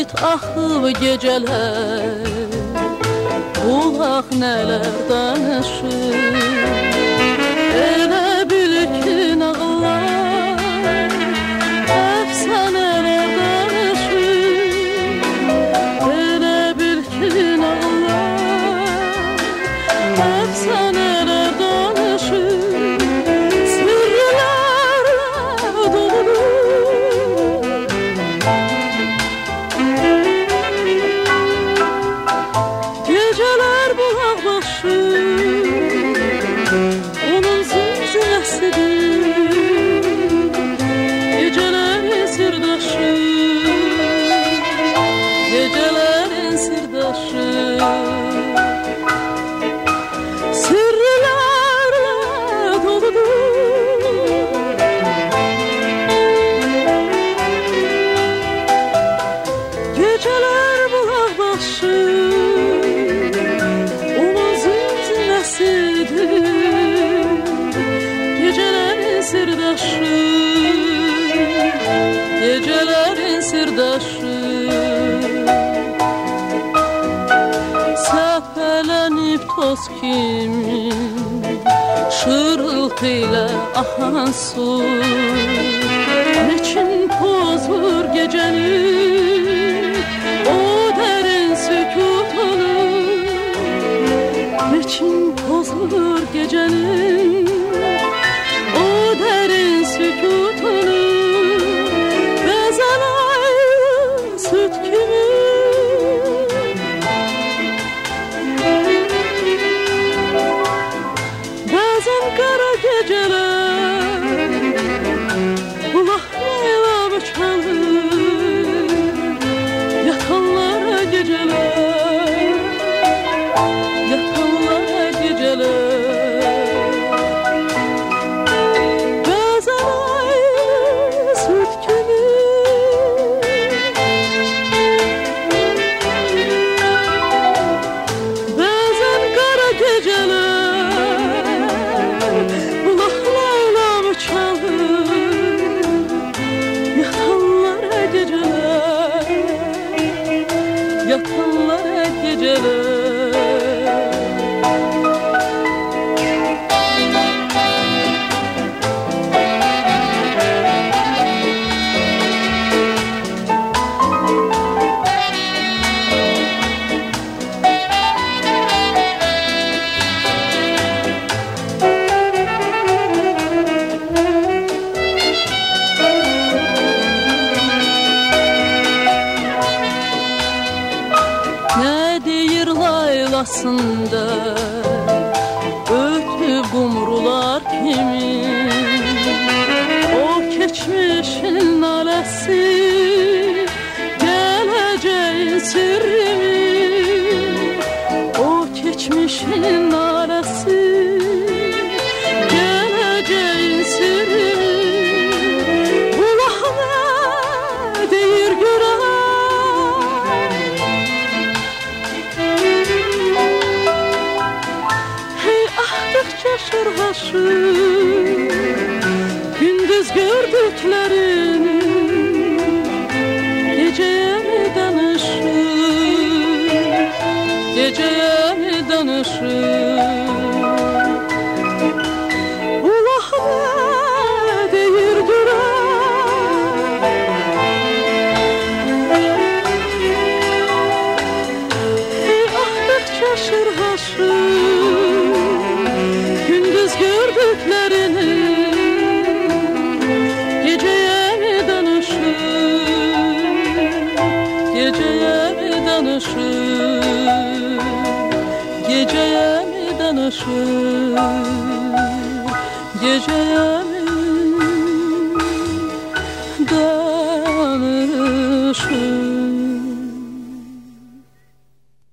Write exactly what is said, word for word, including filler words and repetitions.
Eşit axıb gecələr, qulaq nələr danışır. Elə bil ki nağıllar, əfsanələr danışır. Elə bil ki nağıllar, əfsanələr danışır. Gecelerin sırdaşı, səpələnib toz kimi şırıltıyla ahan su. Neçin pozur gecəni o dərin sükutunu. Neçin pozur gecəni o dərin sükutunu. Yatanlara geceler. Laylasında ötüb qumrular kimi o keçmişin naləsi, gələcəyin sirrimi. O keçmişin naləsi, gələcəyin sirrimi. Qulaq nə deyir görək, şırhaşır gündüz gördüklerini, geceye mi danışır, geceye mi danışır. Ulaq ne deyir görək, ey ahdıqca şırhaşır gördüklerini, geceye mi danışır, geceye mi danışır, geceye mi danışır, geceye mi